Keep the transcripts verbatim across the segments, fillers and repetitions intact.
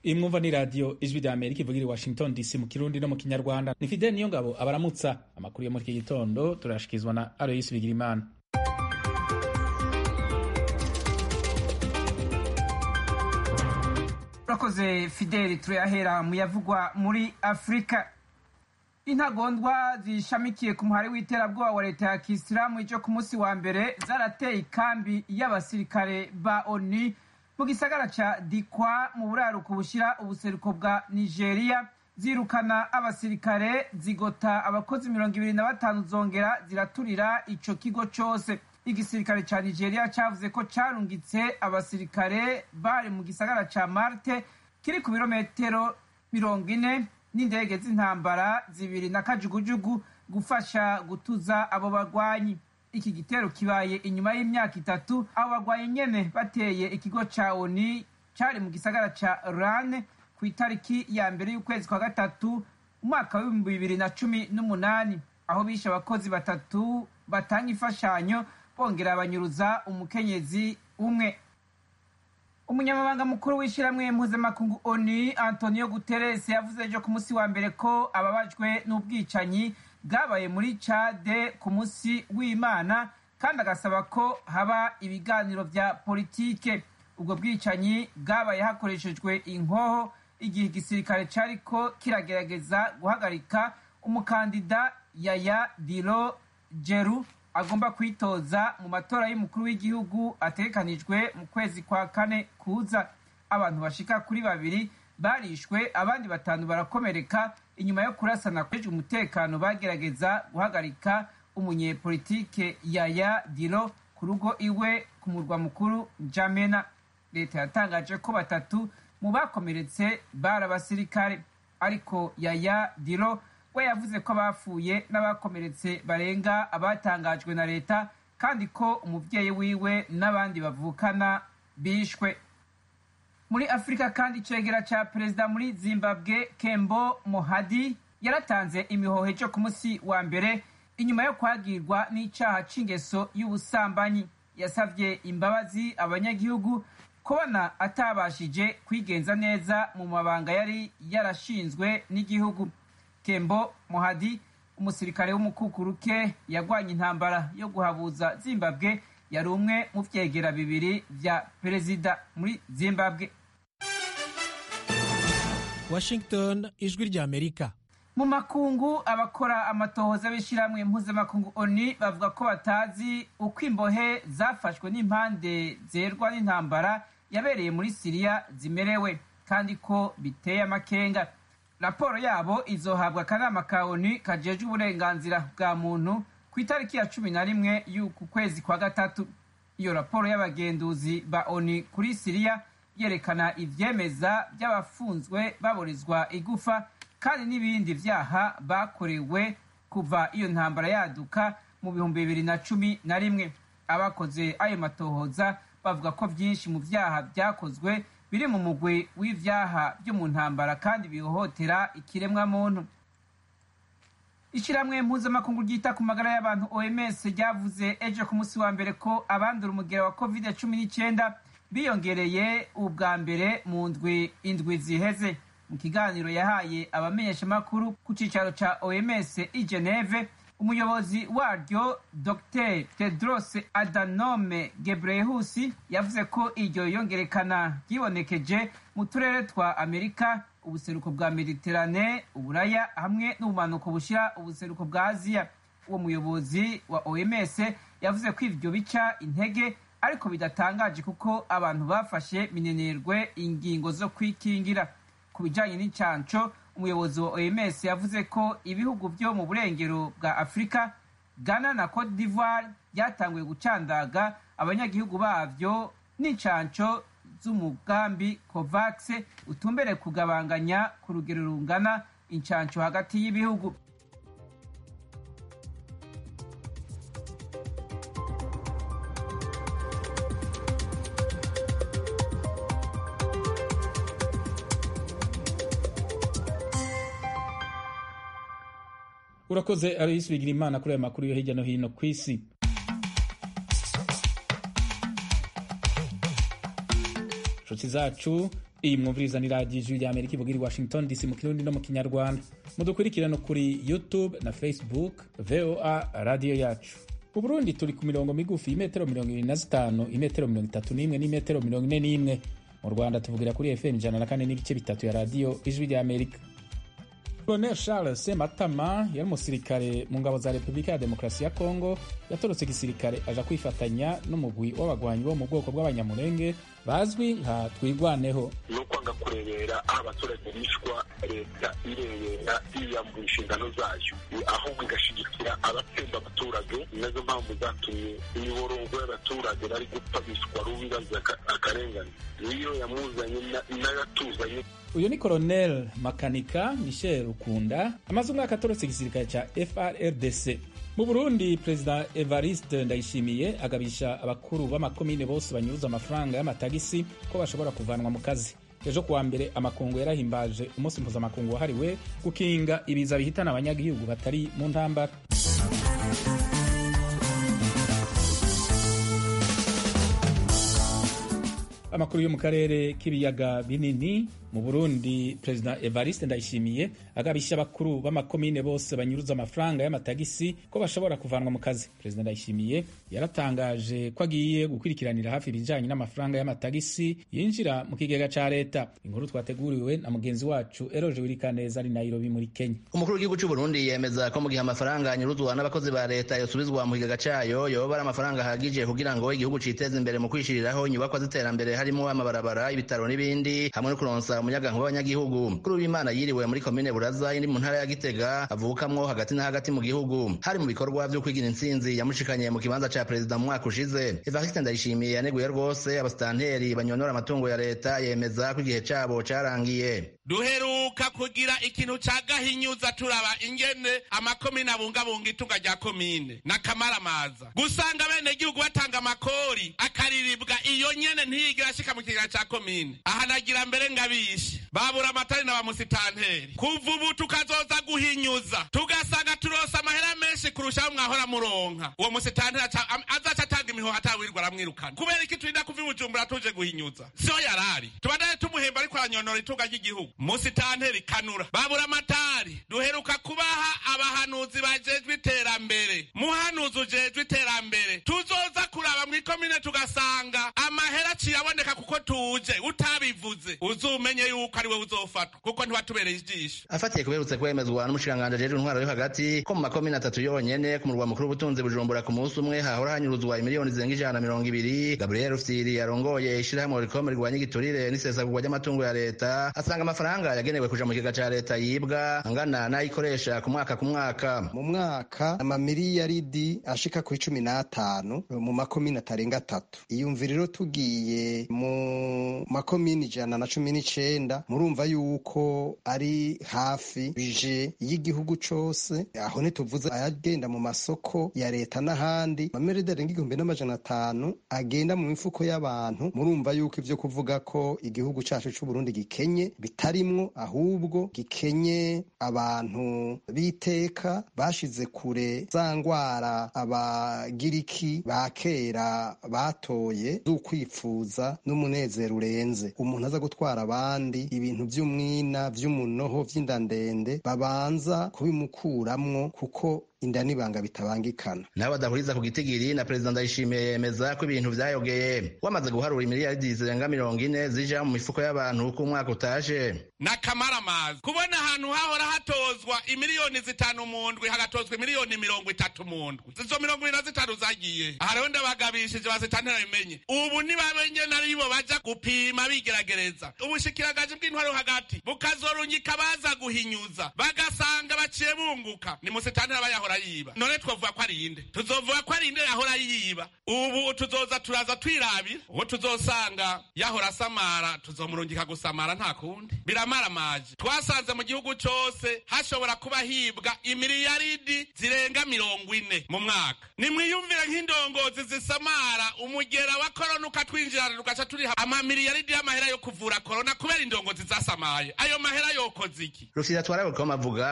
imwumva ni radio ijwi rya Amerika ivugira i Washington D C mu kirundi no mu kinyarwanda. Ni Fidel Niyongabo abaramutsa. Amakuru yo muri iki gitondo turashikizwa na Aloysi Bigirimana. Urakoze Fidel, turayahera mu yavugwa muri Afrika. Intagondwa zishamikiye ku muhari w'iterabwoba wa leta ya Kisilamu ijo ku munsi wa mbere zarateye ikambi y'abasirikare ba O N U mu gisagara ca Dikwa mu buraruko bushira ubuseruko bwa Nigeria, zirukana abasirikare, zigota abakozi mirongo ibiri na batanu, zongera ziraturira ico kigo cose. Igisirikare ca Nigeria cavuze ko carungitse abasirikare bari mu gisagara ca Marte kiri ku birometero mirongo ine n'indege z'intambara zibiri na kajugujugu gufasha gutuza abo bagwanyi. Iki gitero kibaye inyuma y'imyaka itatu abo bagwanyi nyene bateye ikigo ca O N U cari mu gisagara ca Rane ku itariki ya mbere y'ukwezi kwa gatatu umwaka w'ibihumbi bibiri na cumi n'umunani, aho bishe abakozi batatu batanga imfashanyo bongera abanyuruza umukenyezi umwe. Umunyamabanga mukuru w'ishiramwe mpuzamakungu O N U Antonio Guterres yavuze ejo ku munsi wa mbere ko ababajwe n'ubwicanyi bwabaye muri Chade ku munsi w'Imana, kandi agasaba ko haba ibiganiro vya politike. Ubwo bwicanyi bwabaye hakoreshejwe inkoho igihe igisirikare cariko kiragerageza guhagarika umukandida Yaya Dilo Jeru agomba kwitoza mu matora y'umukuru w'igihugu ategekanijwe mu kwezi kwa kane kuza. Abantu bashika kuri babiri barishwe, abandi batanu barakomereka inyuma yo kurasana kwejwe umutekano bagerageza guhagarika umunyepolitike Yaya Dilo ku rugo iwe ku murwa mukuru Jamena. Leta yatangaje ko batatu mu bakomeretse bari abasirikare, ariko Yaya Dilo we yavuze ko abapfuye n'abakomeretse barenga abatangajwe na leta, kandi ko umuvyeyi wiwe n'abandi bavukana bishwe. Muri Afrika kandi icegera ca perezida muri Zimbabwe Kembo Mohadi yaratanze imihoho cyo ku munsi wa mbere inyuma yo kwagirwa n'icaha c'ingeso y'ubusambanyi. Yasavye imbabazi abanyagihugu kubona atabashije kwigenza neza mu mabanga yari yarashinzwe n'igihugu. Kembo Mohadi, umusirikare w'umukukuruke yagwanye intambara yo guhabuza Zimbabwe, yari umwe mu vyegera bibiri vya perezida muri Zimbabwe. Washington, ijwi rya Amerika. Mu makungu, abakora amatohoza b'ishiramwe mpuzamakungu O N U bavuga ko batazi uko imbohe zafashwe n'impande zerwa n'intambara yabereye muri Syria zimerewe, kandi ko biteye amakenga. Raporo yabo izohabwa akanama ka O N U kajejwe uburenganzira bwa muntu ku itariki ya cumi na rimwe y'uku kwezi kwa gatatu. Iyo raporo y'abagenduzi ba O N U kuri Syria yerekana ivyemeza by'abafunzwe baburizwa igufa, kandi n'ibindi vyaha bakorewe kuva iyo ntambara yaduka mu bihumbi bibiri na cumi na rimwe. Abakoze ayo matohoza bavuga ko vyinshi mu vyaha vyakozwe biri mu mugwi w'ivyaha byo mu ntambara kandi bihohotera ikiremwa muntu. Ishiramwe mpuzamakungu ryita ku magara y'abantu O M S ryavuze ejo ku munsi wa mbere ko abandura umugera wa covid cumi n'icenda biyongereye ubwa mbere mu ndwi indwi ziheze. Mu kiganiro yahaye abamenyeshamakuru ku cicaro ca O M S i Geneve, umuyobozi waryo Docteur Tedros Adhanom Ghebreyesus yavuze ko iryo yongerekana ryibonekeje mu turere twa Amerika, ubuseruko bwa Mediterane, Uburaya hamwe n'ubumanuko bushira ubuseruko bwa Aziya. Uwo muyobozi wa O M S yavuze ko ivyo bica intege, ariko bidatangaje kuko abantu bafashe minenerwe ingingo zo kwikingira. Ku bijanye n'incanco, umuyobozi wa O M S yavuze ko ibihugu vyo mu burengero bwa Afrika, Ghana na Cote d'Ivoire byatanguye gucandaga abanyagihugu bavyo n'incanco z'umugambi COVAX utumbere kugabanganya ku rugero rungana incanco hagati y'ibihugu. Urakoze Aloysi Bigirimana kuri aya makuru yo hirya no hino kw'isi. nshuti zacu, iyi mwumviriza ni radiyo ijwi rya Amerika ivugira i Washington D C mu kirundi no mu kinyarwanda. Mudukurikire no kuri YouTube na Facebook V O A radiyo yacu. Mu Burundi turi ku mirongo migufi imetero mirongo ibiri na zitanu, imetero mirongo itatu n'imwe n'imetero mirongo ine n'imwe. Mu Rwanda tuvugira kuri F M ijana na kane n'ibice bitatu ya radiyo ijwi rya Amerika. Colonel Charles Sematama yari umusirikare mu ngabo za Repubulika ya Demokarasi ya Kongo, yatorotse gisirikare aja kwifatanya n'umugwi w'abagwanyi bo mu bwoko bw'abanyamurenge bazwi nka Twigwaneho. No kwanga kurebera aho abaturage bishwa, leta irebera yiyambura inshingano zayo, ahubwo igashigikira abatsemba abaturage. Nazo mpamvu zatumye imiborongo y'abaturage bari gupfa bishwa rubibaza akarengane, niyo yamuzanye n'agatuzanye. Uyu ni Colonel Makanika Michel Rukunda, amaze umwaka atorotse igisirikare ca F R R D C. Mu Burundi, Perezida Evariste Ndayishimiye agabisha abakuru b'amakomine bose banyuruza amafaranga y'amatagisi ko bashobora kuvanwa mu kazi. Ejo kuwa mbere amakungu yarahimbaje umunsi mpuzamakungu wahariwe gukinga ibiza bihitana abanyagihugu batari mu ntambara. Amakuru yo mu karere k'ibiyaga binini. Mu Burundi, Perezida Evariste Ndayishimiye agabisha abakuru b'amakomine bose banyuruza amafaranga y'amatagisi ko bashobora kuvanwa mu kazi. Perezida Ndayishimiye yaratangaje ko agiye gukurikiranira hafi ibijanye n'amafaranga y'amatagisi yinjira mu kigega ca leta. Inkuru twateguriwe na mugenzi wacu Eroje Wirikaneza ari Nairobi muri Kenya. Umukuru w'igihugu cy'u Burundi yemeza ko mu gihe amafaranga anyuruzwa n'abakozi ba leta yosubizwa mu kigega cayo yoba ari amafaranga ahagije kugira ngo igihugu citeze imbere mu kwishiriraho inyubakwa z'iterambere harimo amabarabara, ibitaro n'ibindi, hamwe no kuronsa umunyagankuba w'abanyagihugu. Kuri w'Imana yiriwe muri komine Buraza iri mu ntara ya Gitega avukamwo hagati na hagati mu gihugu, hari mu bikorwa vyo kwigira intsinzi yamushikanye mu kibanza ca perezida mu mwaka ushize. Evariste Ndayishimiye yaneguye rwose abasitanteri banyonora amatungo ya leta, yemeza ko igihe cabo carangiye. Duheruka kugira ikintu ca gahinyuza turaba ingene amakomine abungabunga itunga rya komine na kamaramaza, gusanga bene gihugu batanga amakori akariribwa iyo nyene ntiyigira ashika mu kigega ca komine. Aha nagira mbere ngabishe babura amatari na bamusitanteri, kuva ubu tukazoza guhinyuza tugasanga turosa amahera menshi kurushaho mwahora muronka. Uwo musitanteri azaca atanga imiho atawirwa aramwirukana. Kubera iki turinda kuva i Bujumbura tuje guhinyuza? Siyo yarari tubandane tumuhemba ariko aranyonora itunga ry'igihugu. Musitanteri kanura babura amatari, duheruka kubaha abahanuzi bajejwe iterambere. Muhanuzi ujejwe iterambere tuzoza kuraba mw'ikomine tugasanga amahera ciyaboneka kuko tuje utabivuze uzumenye yuko ari we uzofatwa kuko ntiwatubereye ijisho. Afatiye kuberutse kwemezwa n'umushikanganje ajejwe intwaro yo hagati ko mu makomine atatu yonyene ku murwa mukuru w'ubutunzi Bujumbura ku munsi umwe hahora hanyuruzwa imiliyoni zirenga ijana na mirongo ibiri. Gabriel Rufyiri yarongoye ishirahamwe rikomeye rigwanya igiturire n'isesagurwa ry'amatungo ya leta, asanga amafaranga yagenewe kuja mu kigega ca leta yibwa angana n'ayikoresha ku mwaka ku mwaka. Mu mwaka amamiliyaridi ashika ku icumi n'atanu mu makomine atarenga atatu. Iyumvira rero tugiye mu makomine ijana na cumi n'icenda murumva yuko ari hafi bije y'igihugu cose. Aho ntituvuze ayagenda mu masoko ya leta n'ahandi, amamiriyaridi arenga igihumbi n'amajana atanu agenda mu mifuko y'abantu. Murumva yuko ivyo kuvuga ko igihugu cacu c'u Burundi gikenye bitarimwo, ahubwo gikenye abantu biteka bashize kure za ngwara abagiriki ba kera batoye z'ukwipfuza n'umunezero urenze. Umuntu aza gutwara abandi ibintu vy'umwina vy'umunoho vy'indandende babanza kubimukuramwo kuko inda n'ibanga bitabangikana. Nawe adahuriza ku gitigiri na Perezida Ndayishimiye yemeza ko ibintu vyayogeye. Wamaze guharura imiliyaridi zirenga mirongo ine zija mu mifuko y'abantu ku mwaka utaje. Na kamaramaza kubona ahantu hahora hatozwa imiliyoni zitanu mu ndwi hagatozwa imiliyoni mirongo itatu mu ndwi, zizo mirongo ibiri na zitanu zagiye. Aha rero ndabagabishije bazitantera bimenye ubu nibabenye naribo baja gupima bigeragereza. Ubushikiranganje bw'intwaro hagati bukazorunyika baza guhinyuza bagasanga baciye bunguka, ni musitantera bayaho yiba. None twavuga ko ari inde? Tuzovuga ko ari inde yahora yiba? Ubu tuzoza turaza twirabira uwo tuzosanga yahora samara tuzomurungika gusamara nta kundi. Biramara maji twasanze mu gihugu cose hashobora kuba hibwa imiliyaridi zirenga mirongo ine mu mwaka. Nimwiyumvire nk'indongozi zisamara umugera wa korona ukatwinjirana tugaca turiha amamiliyaridi y'amahera yo kuvura korona kubera indongozi zasamaye. Ayo mahera yokoze iki? Rufyiri atwara ko mavuga ko ushaka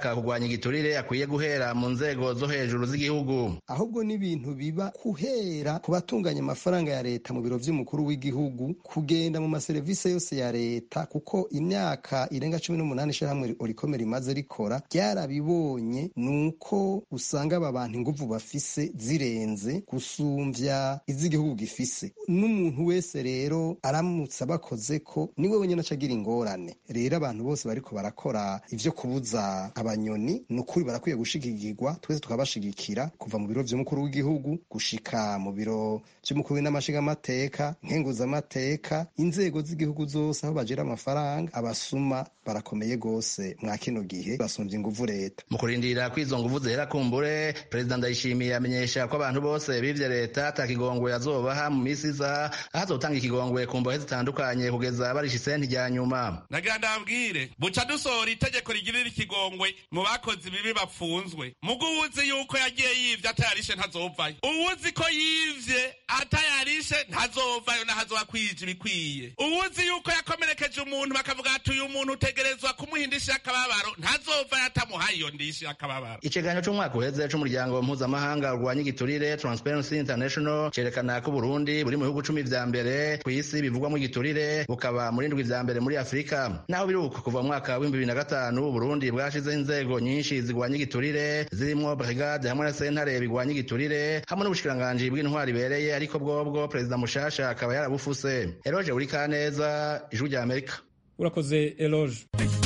ushaka kurwanya igiturire akwiye guhera mu nzego zo hejuru z'igihugu. Ahubwo n'ibintu biba kuhera ku batunganya amafaranga ya leta mu biro vy'umukuru w'igihugu, kugenda mu maserivisi yose ya leta, kuko imyaka irenga cumi n'umunani ishirahamwe Oricom rimaze rikora ryarabibonye, nuko usanga aba bantu inguvu bafise zirenze gusumvya iz'igihugu gifise. N'umuntu wese rero aramutse abakoze ko niwe wenyene acagira ingorane. Rero abantu bose bariko barakora ivyo kubuza abanyoni nukuri barakwiye gushigikirwa, twese tukabashigikira kuva mu biro vy'umukuru w'igihugu gushika mu biro vy'umukuru w'inamashinga amateka, nkenguza amateka, inzego z'igihugu zose aho bajira amafaranga. Abasuma barakomeye gose mwa kino gihe, basumvye inguvu leta. Mu kurindira kwizo nguvu zera kumbure, Perezida Ndayishimiye amenyesha ko abantu bose bivye leta atakigongwe azobaha mu misi iza, ahazotanga ikigongwe ku mbohe zitandukanye kugeza barisha isenti rya nyuma. Nagira ndabwire buca dusohora itegeko rigirira ikigongwe mu bakozi bibi bapfunzwe. Mugu uwuzi yuko yagiye yivye atayarishe ntazovayo, uwuzi ko yivye atayarishe ntazovayo nahazoba kwije ibikwiye, uwuzi yuko yakomerekeje umuntu bakavuga ati uyu muntu utegerezwa kumuhindisha akababaro ntazovayo atamuhaye iyo ndishira akababaro. Iceganyo c'umwaka uheze c'umuryango mpuzamahanga urwanya igiturire Transparency International cerekana ko Burundi buri mu bihugu cumi vya mbere kw'isi bivugwamo igiturire, bukaba muri ndwi vya mbere muri Afrika. Naho biri uko, kuva mu mwaka w'ibihumbi bibiri na gatanu Burundi bwashizeho inzego nyinshi zigwanya igiturire zirimwo brigade hamwe na sentare bigwanya igiturire hamwe n'ubushikiranganji bw'intwari ibereye, ariko bwobwo Perezida mushasha akaba yarabufuse. Eloge Urikaneza, Ijwi rya Amerika. Urakoze Eloge.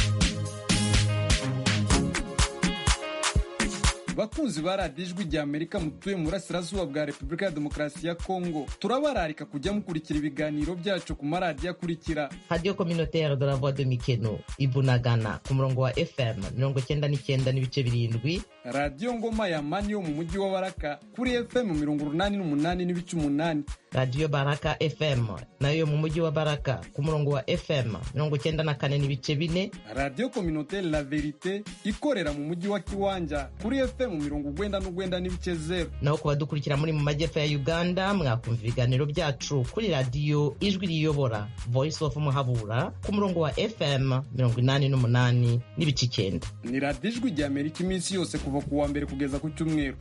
Bakunzi ba radiyo Ijwi rya Amerika mutuye mu burasirazuba bwa Repubulika ya Demokarasi ya Kongo, turabararika kujya mukurikira ibiganiro byacu ku maradiyo akurikira: Radio Communautaire de la Voix de Mikeno Ibunagana ku murongo wa F M mirongo cyenda n'icyenda n'ibice birindwi, Radio Ngoma ya Mani yo mu mujyi wa Baraka kuri F M mirongo urunani n'umunani n'ibice umunani, Radio Baraka F M nayo mu mujyi wa Baraka ku murongo wa F M mirongo cyenda na kane n'ibice bine, Radio Communautaire La Verite ikorera mu mujyi wa Kiwanja kuri F M mu mirongo ugwenda n'ugwenda n'ibice zero. Naho kuba dukurikira muri mu majyepfo ya Uganda mwakumva ibiganiro byacu kuri radio Ijwi riyobora Voice of Muhabura ku murongo wa F M mirongo inani n'umunani n'ibice icyenda. Ni radiyo Ijwi rya Amerika iminsi yose kuva ku wa mbere kugeza ku cyumweru.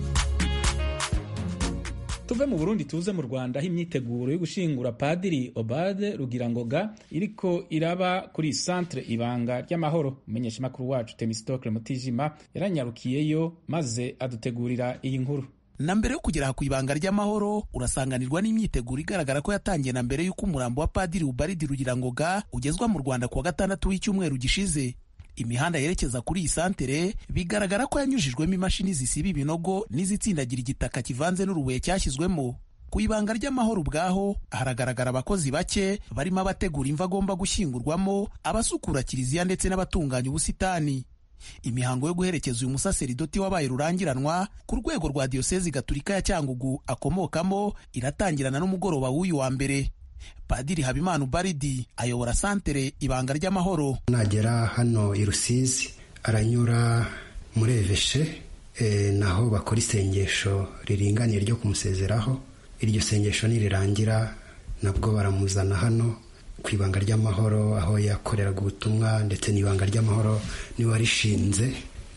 Tuve mu Burundi tuze mu Rwanda, aho imyiteguro yo gushingura Padiri Obade Rugirangoga iriko iraba kuri Centre Ibanga ry'Amahoro. Umenyesha makuru wacu Temistocle Mutijima yaranyarukiyeyo maze adutegurira iyi nkuru. Na mbere yo kugera ku Ibanga ry'Amahoro urasanganirwa n'imyiteguro igaragara ko yatangiye na mbere y'uko umurambo wa Padiri Ubald Rugirangoga ugezwa mu Rwanda ku wa gatandatu w'icyumweru gishize. Imihanda yerekeza kuri iyi santere bigaragara ko yanyujijwemo imashini zisiba ibinogo n'izitsindagira igitaka kivanze n'urubuye cyashyizwemo. Ku Ibanga ry'Amahoro ubwaho haragaragara abakozi bake barimo abategura imva agomba gushyingurwamo, abasukura kiliziya ndetse n'abatunganya ubusitani. Imihango yo guherekeza uyu musaseridoti wabaye rurangiranwa ku rwego rwa Diyosezi Gatulika ya Cyangugu akomokamo iratangirana n'umugoroba w'uyu wa mbere. Padiri Habimana Ubaridi ayobora santere Ibanga ry'Amahoro. Nagera hano i Rusizi aranyura muri Eveshe e, naho bakora isengesho riringaniye ryo kumusezeraho. Iryo sengesho nirirangira nabwo baramuzana hano ku Ibanga ry'Amahoro aho yakoreraga ubutumwa, ndetse n'Ibanga ry'Amahoro niwe warishinze,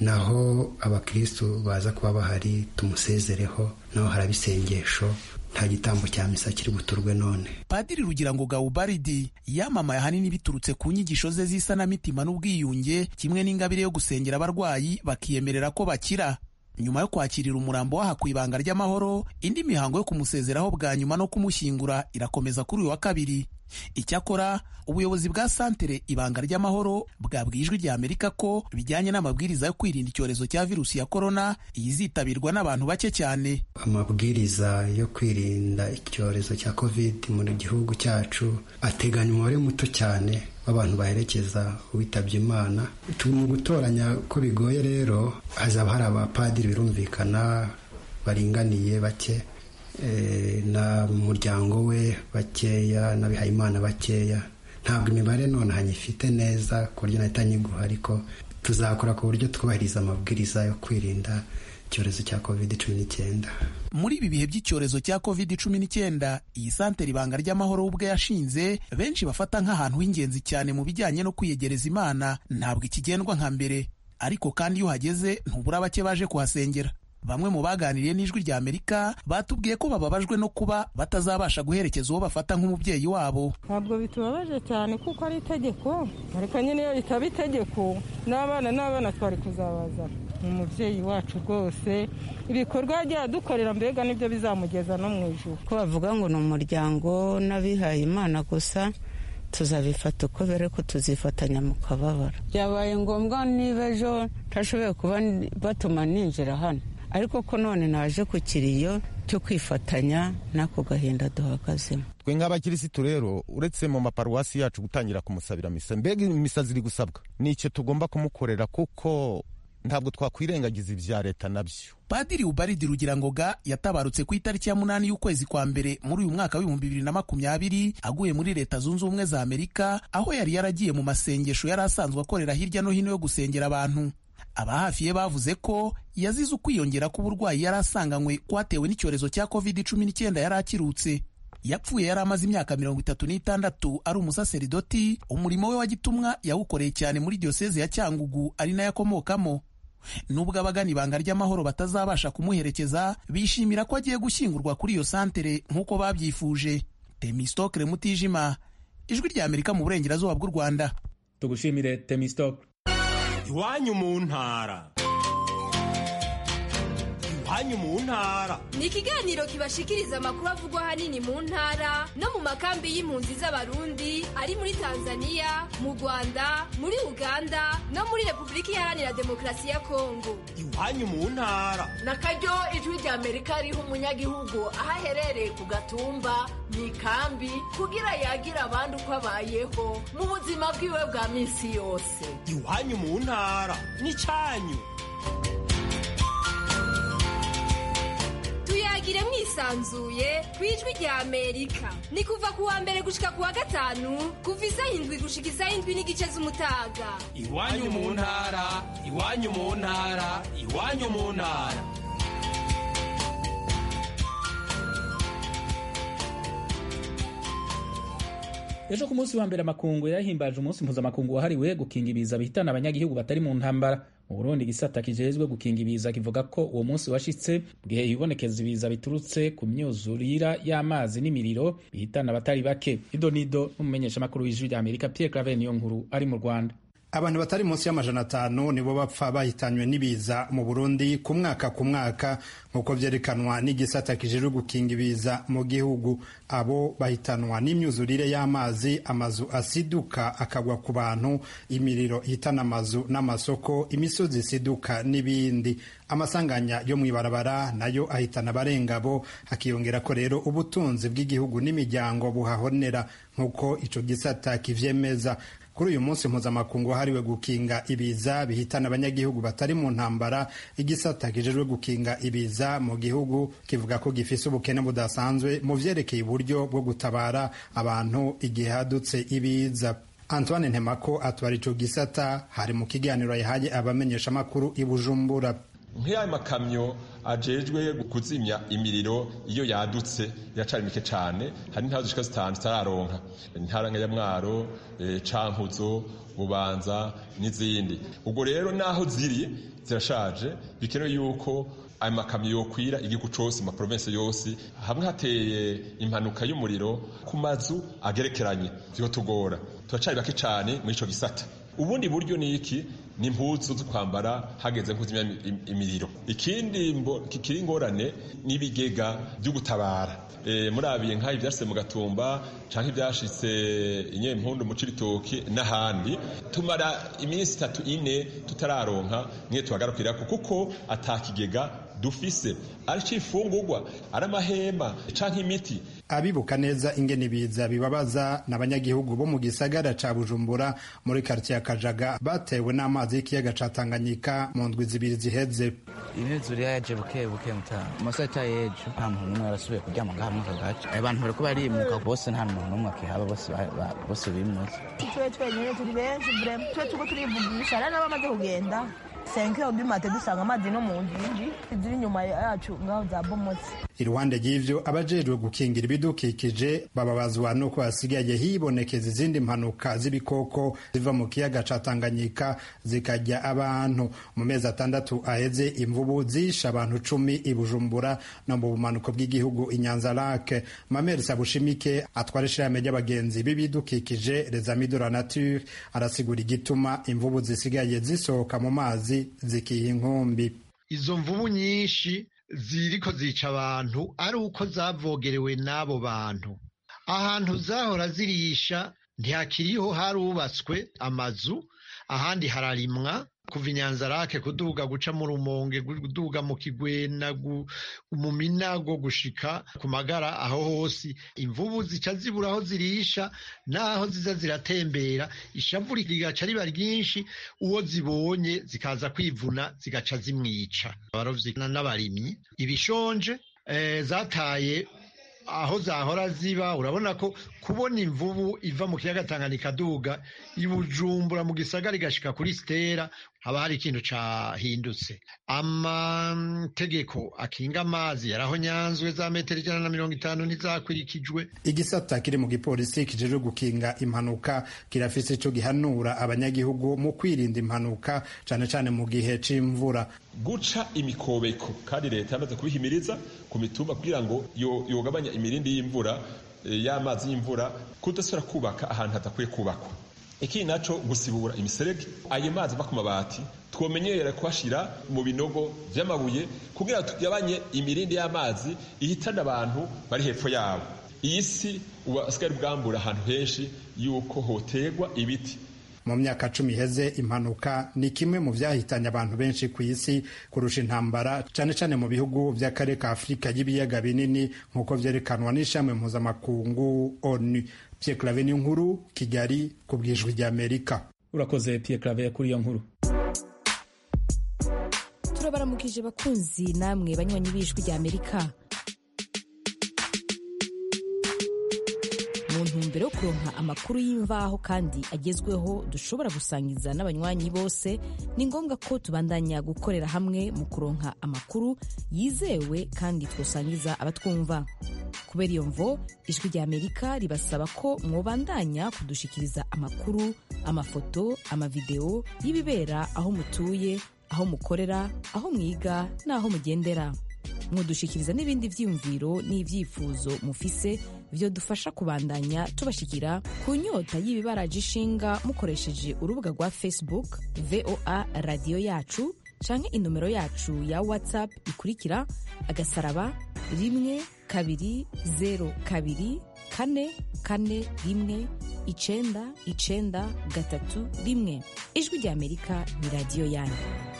naho abakristo baza kuba bahari tumusezereho, naho haraba isengesho, nta gitambo cya misa kiri buturwe none. Padiri Rugirangoga Ubaridi yamamaye ahanini biturutse ku nyigisho ze z'isanamitima n'ubwiyunge, kimwe n'ingabire yo gusengera abarwayi bakiyemerera ko bakira. Nyuma yo kwakirira umurambo waha ku Ibanga ry'Amahoro, indi mihango yo kumusezeraho bwa nyuma no kumushyingura irakomeza kuri uyu wa kabiri. Icyakora ubuyobozi bwa santere Ibanga ry'Amahoro bwabwiye Ijwi rya Amerika ko bijyanye n'amabwiriza yo kwirinda icyorezo cya virusi ya korona yizitabirwa n'abantu bake cyane. Amabwiriza yo kwirinda icyorezo cya covid mu gihugu cyacu ateganya umubare muto cyane w'abantu baherekeza uwitabye Imana. Mu gutoranya ko bigoye rero hazaba hari abapadiri birumvikana baringaniye bake, E, na muryango we bakeya, n'abihayimana bakeya. Ntabwo imibare none hanyifite neza ku buryo nahita nyiguha, ariko tuzakora ku buryo twubahiriza amabwiriza yo kwirinda icyorezo cya covid cumi n'icyenda. Muri ibi bihe by'icyorezo cya covid cumi n'icyenda, iyi santere Ibanga ry'Amahoro ubwe yashinze benshi bafata nk'ahantu h'ingenzi cyane mu bijyanye no kwiyegereza Imana, ntabwo ikigendwa nka mbere. ariko kandi iyo uhageze ntubura bake baje kuhasengera. Bamwe mu baganiriye n'Ijwi rya Amerika batubwiye ko bababajwe no kuba batazabasha guherekeza uwo bafata nk'umubyeyi wabo. Ntabwo bitubabaje cyane kuko ari itegeko, ariko nyine iyo ritaba itegeko n'abana n'abana twari kuzabazana. Umubyeyi wacu rwose ibikorwa yagiye adukorera mbega nibyo bizamugeza no mu ijuru. Ko bavuga ngo ni umuryango n'abihaye Imana gusa, tuzabifata uko bere ko tuzifatanya mu kababaro. Byabaye ngombwa niba ejo ntashoboye kuba batuma ninjira hano, ariko ko none naje ku kiriyo cyo kwifatanya n'ako gahinda duhagazemo. Twe nk'abakirisitu rero uretse mu maparuwasi yacu gutangira kumusabira misa, mbega imisa ziri gusabwa nicyo tugomba kumukorera kuko ntabwo twakwirengagiza ibya leta nabyo. Padiri Ubaridi Rugirangoga yatabarutse ku itariki ya munani y'ukwezi kwa mbere muri uyu mwaka w'ibihumbi bibiri na makumyabiri aguye muri Leta Zunze Ubumwe za Amerika, aho yari yaragiye mu masengesho yari asanzwe akorera hirya no hino yo gusengera abantu. Abahafi ye bavuze ko yazize ukwiyongera k'uburwayi yari asanganywe kwatewe n'icyorezo cya covid cumi n'icyenda yari akirutse. Yapfuye yari amaze imyaka mirongo itatu n'itandatu ari umusaseridoti, umurimo we wa gitumwa yawukoreye cyane muri diyoseze ya Cyangugu ari nayo akomokamo. Nubwo abagana ibanga ry'amahoro batazabasha kumuherekeza, bishimira ko agiye gushyingurwa kuri iyo santere nk'uko babyifuje. Temistokle Mutijima, Ijwi rya Amerika mu burengerazuba bw'u Rwanda. Tugushimire Temistokle. Iwanyu mu ntara. Iwanyu mu ntara ni ikiganiro kibashikiriza amakuru avugwa hanini mu ntara no mu makambi y'impunzi z'abarundi ari muri Tanzania, mu Rwanda, muri Uganda no muri Repubulika Iharanira Demokarasi ya Kongo. Iwanyu mu ntara nakaryo Ijwi rya Amerika riha umunyagihugu aho aherereye ku gatumba mu ikambi kugira yagira abandi uko abayeho mu buzima bwiwe bwa minsi yose. Iwanyu mu ntara ni cyanyu. Tuyagire mwisanzuye ku Ijwi rya Amerika. Ni kuva ku wa mbere gushika ku wa gatanu kuva isaha indwi gushika isaha indwi n'igice z'umutaga. Iwanyu mu ntara, iwanyu mu ntara, iwanyu mu ntara. Ejo ku munsi wa mbere amakungu yahimbaje umunsi mpuzamakungu wahariwe gukinga ibiza bihitana abanyagihugu batari mu ntambara. Mu Burundi igisata kijejwe gukinga ibiza kivuga ko uwo munsi washitse bwihe ibonekeza ibiza biturutse ku myuzurira y'amazi n'imiriro bihitana abatari bake. Idonido n'umumenyesha makuru w'Ijwi rya Amerika Pierre Claver Niyonkuru ari mu Rwanda. Abantu batari munsi y'amajana atanu nibo bapfa bahitanywe n'ibiza mu Burundi ku mwaka ku mwaka nk'uko vyerekanwa n'igisata kijejwe gukinga ibiza mu gihugu. Abo bahitanwa n'imyuzurire y'amazi, amazu asiduka akagwa ku bantu, imiriro ihitana amazu n'amasoko, imisozi isiduka n'ibindi. Amasanganya yo mwibarabara nayo ahitana barengabo, hakiyongera ko rero ubutunzi bw'igihugu n'imiryango buhahonera nk'uko ico gisata kivyemeza. Kuri uyu munsi mpuzamakungu wahariwe gukinga ibiza bihitana abanyagihugu batari mu ntambara, igisata kijejwe gukinga ibiza mu gihugu kivuga ko gifise ubukene budasanzwe mu vyerekeye uburyo bwo gutabara abantu igihe hadutse ibiza. Antoine Ntemako atwara ico gisata hari mu kiganiro yahaye abamenyesha makuru i Bujumbura. Nk'aya makamyo ajejwe kuzimya imiriro iyo yadutse yacari mike cane, hari intara zishika zitanu zitararonka, intara ya Mwaro, e, Cankuzo, Bubanza n'izindi. Ubwo rero naho ziri zirashaje, bikenewe yuko ayo makamyo yokwira igihugu cose mu province yose. Hamwe hateye impanuka y'umuriro ku mazu agerekeranye vyo tugora, turacari bake cane muri ico gisata. Ubundi buryo ni iki? Ni impuzu zo kwambara hageze kuzimya imiriro. Ikindi kikiri ingorane n'ibigega byo gutabara. E, murabiye nk'aho ivyashitse mu Gatumba canke ivyashitse Inyempundu mu Cibitoki n'ahandi, tumara iminsi itatu ine tutararonka mwe tuhagarukira kuko atakigega dufise, ari cifungurwa, ari amahema canke imiti. Abibuka neza ingene ibiza bibabaza n'abanyagihugu bo mu gisagara ca Bujumbura muri quartier ya Kajaga batewe n'amazi y'ikiyaga ca Tanganyika mu ndwi zibiri ziheze. Imyuzure yaje buke buke mutana amasata yejo nta muntu n'umwe arasubiye kuryama ngaha mu kagace. Abantu bariko barimuka bose nta muntu n'umwe akihaba, bose bose bimutse. Twe twenyene turi benshi brem twe tuko turivugisha rana bamaze kugenda senkero dumate dusanga amazi no mu njinji ziri inyuma yacu ngaho zabomotse. Iruhande y'ivyo abajejwe gukingira ibidukikije bababazwa nuko hasigaye hibonekeza izindi mpanuka z'ibikoko ziva mu kiyaga ca Tanganyika zikajya abantu. Mu mezi atandatu aheze imvubu zisha abantu cumi i Bujumbura no mu bumanuko bw'igihugu i Nyanza-Lac. Mameri Sabushimike atwara ishirahamwe ry'abagenzi b'ibidukikije Les Amis de la Nature arasigura igituma imvubu zisigaye zisohoka mu mazi zikiha inkumbi. Izo mvubu nyinshi ziriko zica abantu ari uko zavogerewe n'abo bantu. Ahantu zahora zirisha ntihakiriho, harubatswe amazu, ahandi hararimwa. Kuva i Nyanza-Lac kuduga guca mu Rumonge, kuduga mu Kigwena, mu Minago gushika ku Magara, aho hose imvubu zica zibura aho zirisha naho ziza ziratembera, ishavu rigaca riba ryinshi, uwo zibonye zikaza kwivuna zigaca zimwica. Abarovyi n'abarimyi ibishonje eh, zataye aho zahora ziba. Urabona ko kubona imvubu iva mu kiyaga Tanganyika duga i Bujumbura mu gisagara igashika kuri Stera haba hari ikintu cahindutse. Amategeko akinga amazi yaraho nyanzwe za metero ijana na mirongo itanu ntizakurikijwe. Igisata kiri mu gipolisi kijejwe gukinga impanuka kirafise ico gihanura abanyagihugu mu kwirinda impanuka cane cane mu gihe c'imvura. Guca imikobeko kandi leta yamaze kubihimiriza ku mitumba kugira ngo yogabanya imirindi y'imvura y'amazi y'imvura, kudasubira kubaka ahantu hadakwiye kubakwa. Iki naco gusibura imiserege, ayo mazi ava ku mabati twomenyera kuhashira mu binogo vy'amabuye kugira tugabanye imirindi y'amazi ihitana abantu bari hepfo yabo. Iyi si ubasigara bwambura ahantu henshi yuko hotegwa ibiti. Mu myaka cumi iheze impanuka ni kimwe mu vyahitanye abantu benshi ku isi kurusha intambara, cane cane mu bihugu vy'akarere ka Afurika y'ibiyaga binini nk'uko vyerekanwa n'ishami mpuzamakungu ONU. Pierre Claver Nkuru, Kigali, ku bw'Ijwi ry'Amerika. Urakoze Pierre Claver kuri iyo nkuru. Turabaramukije bakunzi namwe banywanyi b'Ijwi ry'Amerika. Mu ntumbero yo kuronka amakuru y'imvaho kandi agezweho dushobora gusangiza n'abanywanyi bose, ni ngombwa ko tubandanya gukorera hamwe mu kuronka amakuru yizewe kandi twosangiza abatwumva. Kubera iyo mvo, Ijwi ry'Amerika ribasaba ko mwobandanya kudushikiriza amakuru, amafoto, amavideo y'ibibera aho mutuye, aho mukorera, aho mwiga n'aho mugendera. Mwodushikiriza n'ibindi vyiyumviro n'ivyifuzo mufise vyo dufasha kubandanya tubashikira ku nyota y'ibibaraje ishinga mukoresheje urubuga rwa Facebook V O A Radio Yacu canke inomero yacu ya WhatsApp ikurikira agasaraba rimwe kabiri zero kabiri kane kane rimwe icenda icenda gatatu rimwe. Ijwi ry'Amerika ni radio yanyu.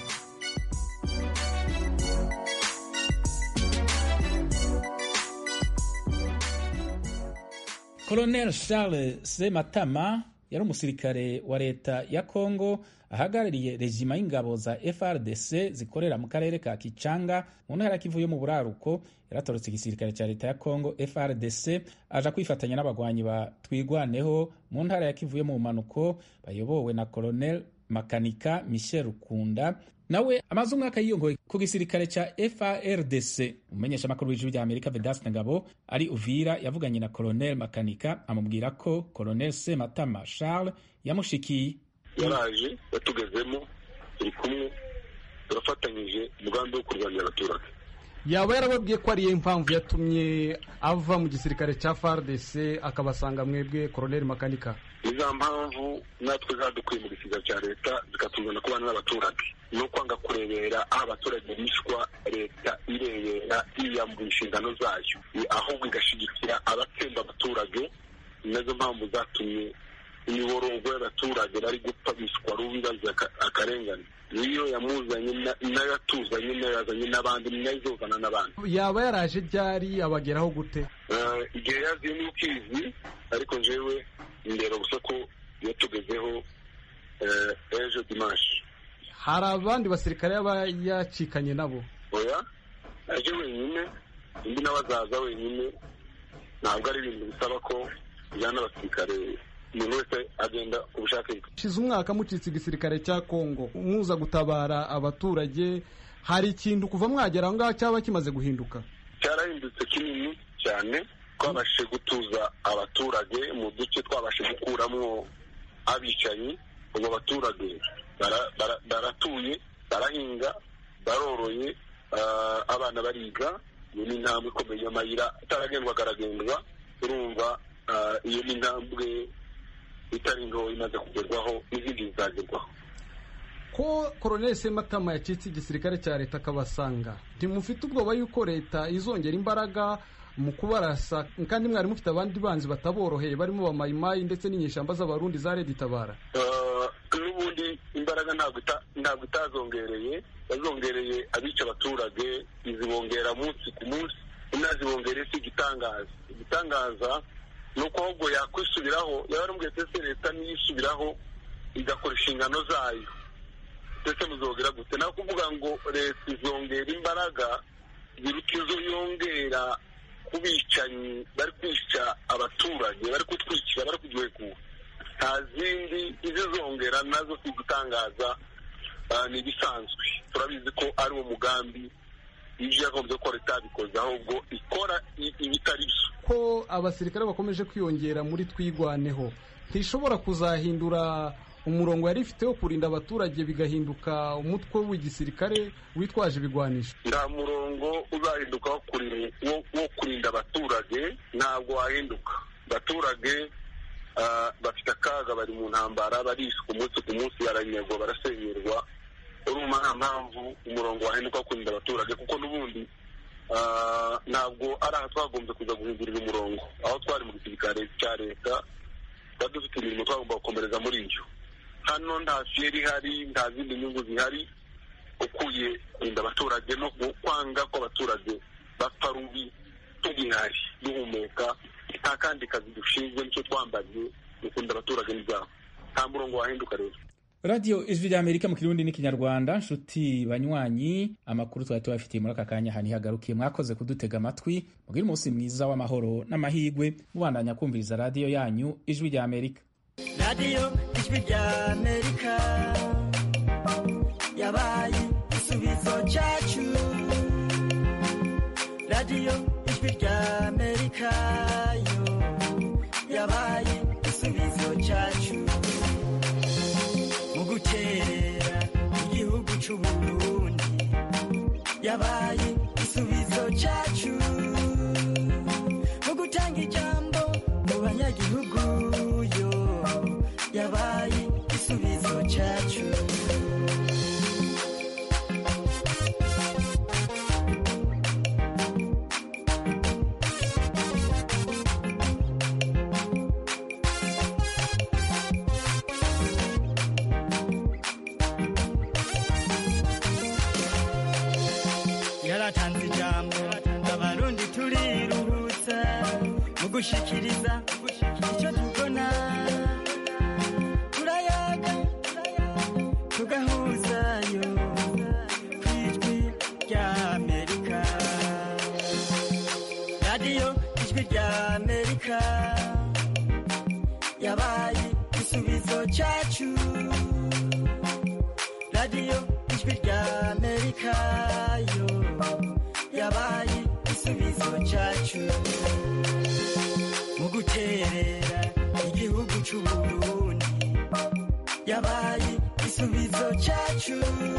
Colonel Charles Sematama yari umusirikare wa leta ya Kongo ahagarariye rejima y'ingabo za F R D C zikorera mu karere ka Kichanga mu ntara Kivu yo mu buraruko. Yaratorotse igisirikare cya leta ya Kongo F R D C aja kwifatanya n'abagwanyi ba Twigwaneho mu ntara ya Kivu yo mu manuko bayobowe na Colonel Makanika Michel Rukunda, nawe amaze umwaka yiyongoye ku gisirikare ca F R D C. Umumenyesha makuru w'Ijwi ry'Amerika Vedaste Ngabo ari Uvira yavuganye na Colonel Makanika amubwira ko Colonel Sematama Charles yamushikiye. Yaraje yatugezemo turi kumwe turafatanyije umugambi wo kurwanya abaturage. Yaba yarababwiye ko ari impamvu yatumye ava mu gisirikare cya F R D C akabasanga mwebwe Colonel Makanika? Iza mpamvu natwe zadukwiye mu gisirikare cya leta zikatuzana kubana n'abaturage no kwanga kurebera aho abaturage bishwa leta irebera yiyambuye inshingano zayo, ahubwo igashigikira abatsemba abaturage. Nazo mpamvu zatumye imiborongo y'abaturage bari gupfa bishwa rubi baza akarengane. Niyo yamuzanye nayo atuzanye nayo yazanye n'abandi nayo izozana n'abandi. Yaba yaraje ryari abageraho gute? Igihe yaziye ni ukizi, ariko njyewe ndero gusa ko yatugezeho ejo dimanche. Hari abandi basirikare yaba yacikanye nabo? Oya, aje wenyine, indi n'abazaza wenyine. Ntabwo ari ibintu bisaba ko bijyana abasirikare umuntu wese agenda ku bushake bwe. Shize umwaka mucitse igisirikare cya Kongo muza gutabara abaturage, hari ikintu kuva mwagera aho ngaho cyaba kimaze guhinduka? Cyarahindutse kinini cyane, twabashije gutuza abaturage mu duce, twabashije gukuramwo abicanyi. Ubu abaturage baratuye, barahinga, baroroye, abana bariga. Iyo ni intambwe ikomeye, amayira ataragendwa agaragendwa. Urumva iyo ni intambwe itari ngo imaze kugerwaho, n'izindi zizagerwaho. Ko Colonel Sematama yacitse igisirikare cya leta akabasanga, ntimufite ubwoba yuko leta izongera imbaraga mu kubarasa, kandi mwari mufite abandi banzi bataboroheye barimo bamayimayi ndetse n'inyeshamba z'abarundi za Red Tabara? N'ubundi imbaraga ntabwo itazongereye, yazongereye abica abaturage, izibongera munsi ku munsi, inazibongereye si igitangaza. Igitangaza ni uko ahubwo yakwisubiraho, yaba aramubwiye ese leta niyisubiraho igakora inshingano zayo, ndetse muzongera gute? naho kuvuga ngo leta izongera imbaraga ziruta izo yongera ku bicanyi bari kwica abaturage, bari kutwikira, bari kugihekura. Nta zindi izizongera nazo si gutangaza, ni ibisanzwe. Turabizi ko ari uwo mugambi ibyo yagombye ko leta yabikoze, ahubwo ikora ibitari byo. Ko abasirikare bakomeje kwiyongera muri Twigwaneho, ntishobora kuzahindura umurongo yari ifite wo kurinda abaturage bigahinduka umutwe w'igisirikare witwaje ibigwanisho? Nta murongo uzahinduka wo kurinda abaturage, ntabwo wahinduka. Abaturage bafite akaga, bari mu ntambara, barishwe umunsi ku munsi, baranyagwa, barasenyerwa. Urumva nta mpamvu umurongo wahinduka wo kurinda abaturage, kuko n'ubundi ntabwo ari aha twagombye kuza guhindurira umurongo. Aho twari mu gisirikare cya leta twari dufite imirimo twagomba gukomereza muri iyo. Hano nta fiyeri ihari, nta zindi nyungu zihari, ukuye kurinda abaturage no kwanga ko abaturage bapfa rubi tugihari duhumeka. Nta kandi kazi dushinzwe, nicyo twambaye, gukunda abaturage n'ibyabo. Nta murongo wahinduka rero. Radio Ijwi ry'Amerika mu Kirundi n'Ikinyarwanda. Nshuti banywanyi, amakuru twari tubafitiye muri aka kanya hani hagarukiye. Mwakoze kudutega amatwi, mugire umunsi mwiza w'amahoro n'amahigwe, mubandanya kumviriza radio yanyu Ijwi ry'Amerika. Radio Ijwi ry'Amerika yabaye igisubizo cyacu. Radio Ijwi ry'Amerika yo yabaye igisubizo cyacu mu guterera igihugu cy'u Burundi, yabaye igisubizo cyacu mu gutanga ijambo mu banyagihugu yo yabaye igisubizo cyacu. Yaratanze ijambo abarundi turiruhutsa mu gushikiriza icyo tubona, turayaga tugahuzayo ku Ijwi ry'Amerika. Radio Ijwi ry'Amerika yabaye igisubizo cyacu. Radio Ijwi ry'Amerika yo yabaye igisubizo cyacu mu guterera igihugu cy'u Burundi, yabaye igisubizo cyacu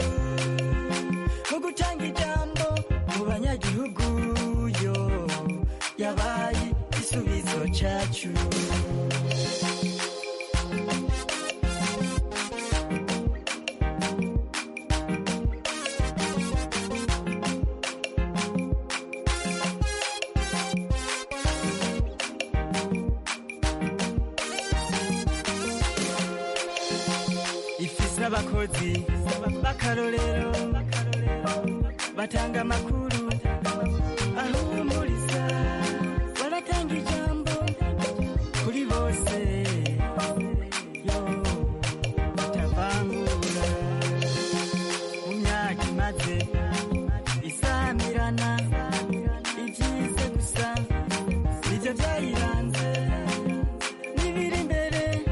mu gutanga ijambo mu banyagihugu yo yabaye igisubizo cyacu. Abakozi b'akarorero batanga amakuru ahumuriza, baratanga ijambo kuri bose yo batavangura. Mu myaka imaze isamirana, ibyiza gusa nibyo byayiranze, n'ibiri imbere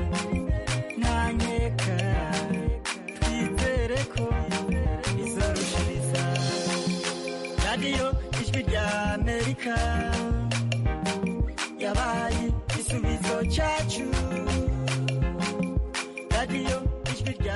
amerika